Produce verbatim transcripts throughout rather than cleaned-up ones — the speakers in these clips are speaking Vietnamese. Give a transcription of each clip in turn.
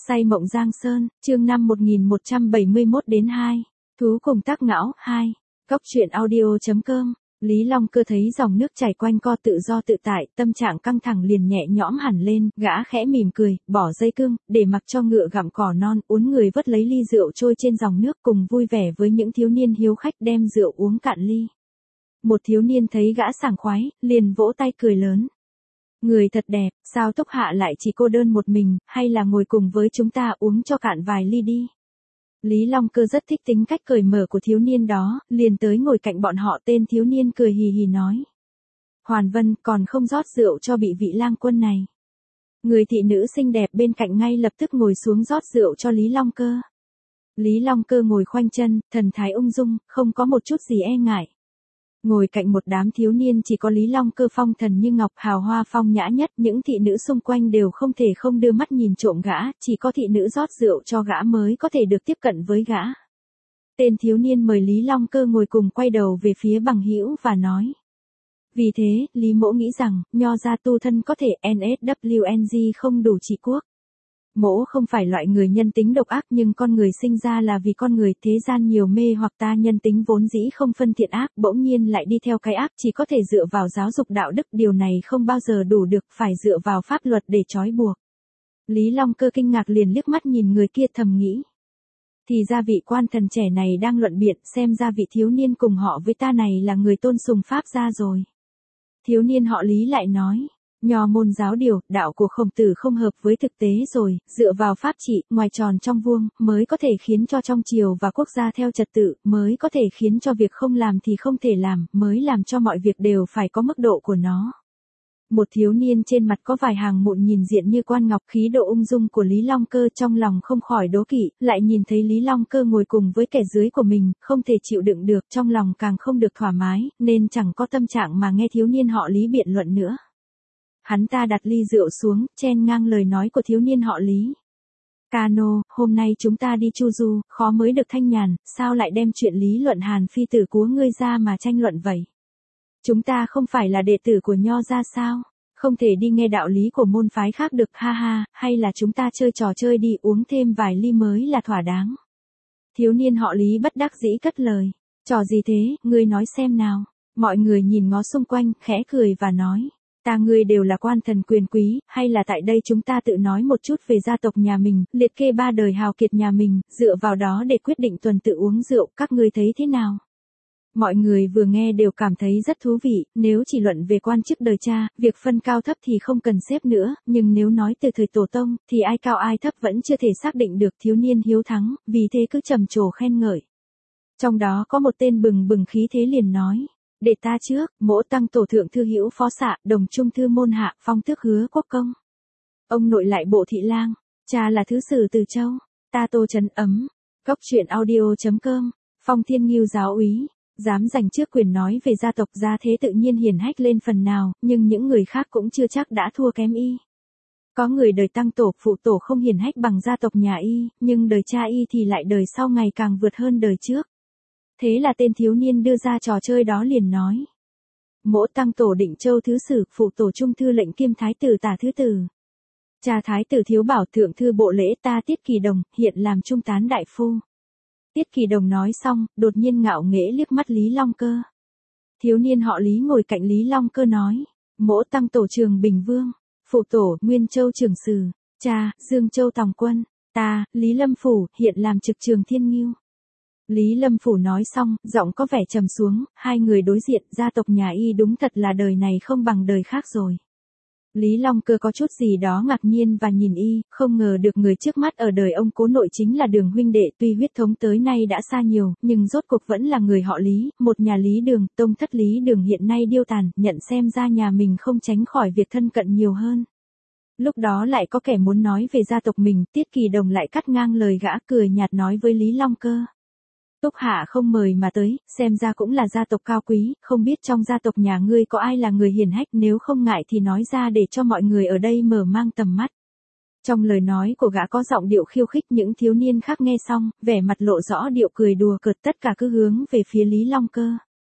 Say mộng Giang Sơn, chương năm một nghìn một trăm bảy mươi mốt đến hai. Thú cùng tác ngão, hai. Cóc truyện audio.com. Lý Long Cơ thấy dòng nước chảy quanh co tự do tự tại, tâm trạng căng thẳng liền nhẹ nhõm hẳn lên, gã khẽ mỉm cười, bỏ dây cương, để mặc cho ngựa gặm cỏ non, uốn người vớt lấy ly rượu trôi trên dòng nước cùng vui vẻ với những thiếu niên hiếu khách đem rượu uống cạn ly. Một thiếu niên thấy gã sảng khoái, liền vỗ tay cười lớn. Người thật đẹp, sao Túc Hạ lại chỉ cô đơn một mình, hay là ngồi cùng với chúng ta uống cho cạn vài ly đi. Lý Long Cơ rất thích tính cách cởi mở của thiếu niên đó, liền tới ngồi cạnh bọn họ. Tên thiếu niên cười hì hì nói. Hoàn Vân còn không rót rượu cho bị vị lang quân này. Người thị nữ xinh đẹp bên cạnh ngay lập tức ngồi xuống rót rượu cho Lý Long Cơ. Lý Long Cơ ngồi khoanh chân, thần thái ung dung, không có một chút gì e ngại. Ngồi cạnh một đám thiếu niên chỉ có Lý Long Cơ phong thần như ngọc, hào hoa phong nhã nhất, những thị nữ xung quanh đều không thể không đưa mắt nhìn trộm gã, chỉ có thị nữ rót rượu cho gã mới có thể được tiếp cận với gã. Tên thiếu niên mời Lý Long Cơ ngồi cùng quay đầu về phía bằng hữu và nói. Vì thế, Lý Mỗ nghĩ rằng, nho gia tu thân có thể en ét vê en giê không đủ trị quốc. Mỗ không phải loại người nhân tính độc ác, nhưng con người sinh ra là vì con người, thế gian nhiều mê hoặc ta nhân tính vốn dĩ không phân thiện ác, bỗng nhiên lại đi theo cái ác, chỉ có thể dựa vào giáo dục đạo đức, điều này không bao giờ đủ được, phải dựa vào pháp luật để trói buộc. Lý Long Cơ kinh ngạc liền liếc mắt nhìn người kia thầm nghĩ. Thì ra vị quan thần trẻ này đang luận biện, xem ra vị thiếu niên cùng họ với ta này là người tôn sùng pháp gia rồi. Thiếu niên họ Lý lại nói. Nho môn giáo điều, đạo của Khổng Tử không hợp với thực tế rồi, dựa vào pháp trị, ngoài tròn trong vuông, mới có thể khiến cho trong triều và quốc gia theo trật tự, mới có thể khiến cho việc không làm thì không thể làm, mới làm cho mọi việc đều phải có mức độ của nó. Một thiếu niên trên mặt có vài hàng mụn nhìn diện như quan ngọc, khí độ ung dung của Lý Long Cơ trong lòng không khỏi đố kỵ, lại nhìn thấy Lý Long Cơ ngồi cùng với kẻ dưới của mình, không thể chịu đựng được, trong lòng càng không được thoải mái, nên chẳng có tâm trạng mà nghe thiếu niên họ Lý biện luận nữa. Hắn ta đặt ly rượu xuống, chen ngang lời nói của thiếu niên họ Lý. Cano, hôm nay chúng ta đi chu du, khó mới được thanh nhàn, sao lại đem chuyện lý luận Hàn phi tử của ngươi ra mà tranh luận vậy? Chúng ta không phải là đệ tử của nho gia sao? Không thể đi nghe đạo lý của môn phái khác được, ha ha, hay là chúng ta chơi trò chơi đi, uống thêm vài ly mới là thỏa đáng. Thiếu niên họ Lý bất đắc dĩ cất lời. Trò gì thế, ngươi nói xem nào. Mọi người nhìn ngó xung quanh, khẽ cười và nói. Ta ngươi đều là quan thần quyền quý, hay là tại đây chúng ta tự nói một chút về gia tộc nhà mình, liệt kê ba đời hào kiệt nhà mình, dựa vào đó để quyết định tuần tự uống rượu, các ngươi thấy thế nào? Mọi người vừa nghe đều cảm thấy rất thú vị, nếu chỉ luận về quan chức đời cha, việc phân cao thấp thì không cần xếp nữa, nhưng nếu nói từ thời tổ tông, thì ai cao ai thấp vẫn chưa thể xác định được. Thiếu niên hiếu thắng, vì thế cứ trầm trồ khen ngợi. Trong đó có một tên bừng bừng khí thế liền nói. Để ta trước, Mỗ tăng tổ thượng thư hữu phó xạ, đồng trung thư môn hạ, phong tước hứa quốc công. Ông nội lại bộ thị lang, cha là thứ sử từ châu, ta Tô Trấn Ấm. Cóc truyện audio.com, phong thiên ngưu giáo úy, dám giành trước quyền nói về gia tộc gia thế tự nhiên hiển hách lên phần nào, nhưng những người khác cũng chưa chắc đã thua kém y. Có người đời tăng tổ phụ tổ không hiển hách bằng gia tộc nhà y, nhưng đời cha y thì lại đời sau ngày càng vượt hơn đời trước. Thế là tên thiếu niên đưa ra trò chơi đó liền nói. Mỗ tăng tổ Định Châu thứ sử, phụ tổ trung thư lệnh kiêm thái tử tả thứ tử. Cha thái tử thiếu bảo thượng thư bộ lễ ta Tiết Kỳ Đồng, hiện làm trung tán đại phu. Tiết Kỳ Đồng nói xong, đột nhiên ngạo nghễ liếc mắt Lý Long Cơ. Thiếu niên họ Lý ngồi cạnh Lý Long Cơ nói. Mỗ tăng tổ Trường Bình Vương, phụ tổ Nguyên Châu Trường Sử, cha Dương Châu Tòng Quân, ta Lý Lâm Phủ, hiện làm trực Trường Thiên Ngưu. Lý Lâm Phủ nói xong, giọng có vẻ trầm xuống, hai người đối diện, gia tộc nhà y đúng thật là đời này không bằng đời khác rồi. Lý Long Cơ có chút gì đó ngạc nhiên và nhìn y, không ngờ được người trước mắt ở đời ông cố nội chính là Đường huynh đệ, tuy huyết thống tới nay đã xa nhiều, nhưng rốt cuộc vẫn là người họ Lý, một nhà Lý Đường, tông thất Lý Đường hiện nay điêu tàn, nhận xem ra nhà mình không tránh khỏi việc thân cận nhiều hơn. Lúc đó lại có kẻ muốn nói về gia tộc mình, Tiết Kỳ Đồng lại cắt ngang lời gã, cười nhạt nói với Lý Long Cơ. Túc Hạ không mời mà tới, xem ra cũng là gia tộc cao quý, không biết trong gia tộc nhà ngươi có ai là người hiển hách, nếu không ngại thì nói ra để cho mọi người ở đây mở mang tầm mắt. Trong lời nói của gã có giọng điệu khiêu khích, những thiếu niên khác nghe xong, vẻ mặt lộ rõ điệu cười đùa cợt, tất cả cứ hướng về phía Lý Long Cơ.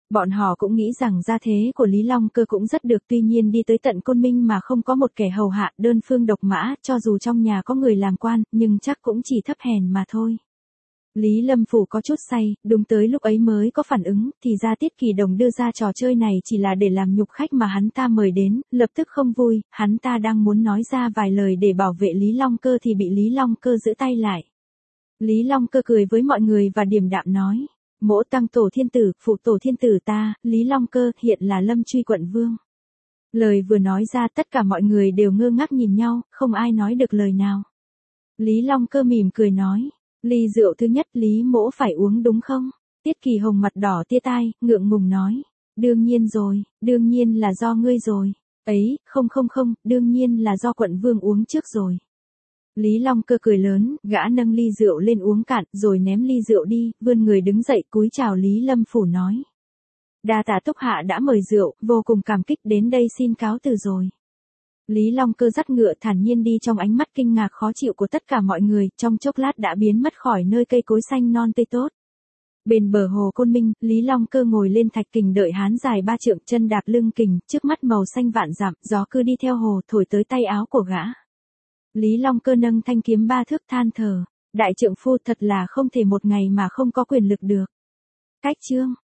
Bọn họ cũng nghĩ rằng gia thế của Lý Long Cơ cũng rất được, tuy nhiên đi tới tận Côn Minh mà không có một kẻ hầu hạ, đơn phương độc mã, cho dù trong nhà có người làm quan, nhưng chắc cũng chỉ thấp hèn mà thôi. Lý Lâm Phủ có chút say, đúng tới lúc ấy mới có phản ứng, thì ra Tiết Kỳ Đồng đưa ra trò chơi này chỉ là để làm nhục khách mà hắn ta mời đến, lập tức không vui, hắn ta đang muốn nói ra vài lời để bảo vệ Lý Long Cơ thì bị Lý Long Cơ giữ tay lại. Lý Long Cơ cười với mọi người và điềm đạm nói, mỗ tăng tổ thiên tử, phụ tổ thiên tử ta, Lý Long Cơ, hiện là Lâm Truy quận vương. Lời vừa nói ra tất cả mọi người đều ngơ ngác nhìn nhau, không ai nói được lời nào. Lý Long Cơ mỉm cười nói, ly rượu thứ nhất Lý mỗ phải uống đúng không? Tiết Kỳ Hồng mặt đỏ tia tai, ngượng ngùng nói, đương nhiên rồi, đương nhiên là do ngươi rồi. Ấy, không không không, đương nhiên là do quận vương uống trước rồi. Lý Long Cơ cười lớn, gã nâng ly rượu lên uống cạn, rồi ném ly rượu đi, vươn người đứng dậy cúi chào Lý Lâm Phủ nói. Đa tạ Túc Hạ đã mời rượu, vô cùng cảm kích, đến đây xin cáo từ rồi. Lý Long Cơ dắt ngựa thản nhiên đi, trong ánh mắt kinh ngạc khó chịu của tất cả mọi người, trong chốc lát đã biến mất khỏi nơi cây cối xanh non tươi tốt. Bên bờ hồ Côn Minh, Lý Long Cơ ngồi lên thạch kình đợi hán dài ba trượng, chân đạp lưng kình, trước mắt màu xanh vạn dặm, gió cứ đi theo hồ thổi tới tay áo của gã. Lý Long Cơ nâng thanh kiếm ba thước than thở, đại trượng phu thật là không thể một ngày mà không có quyền lực được. Cách chương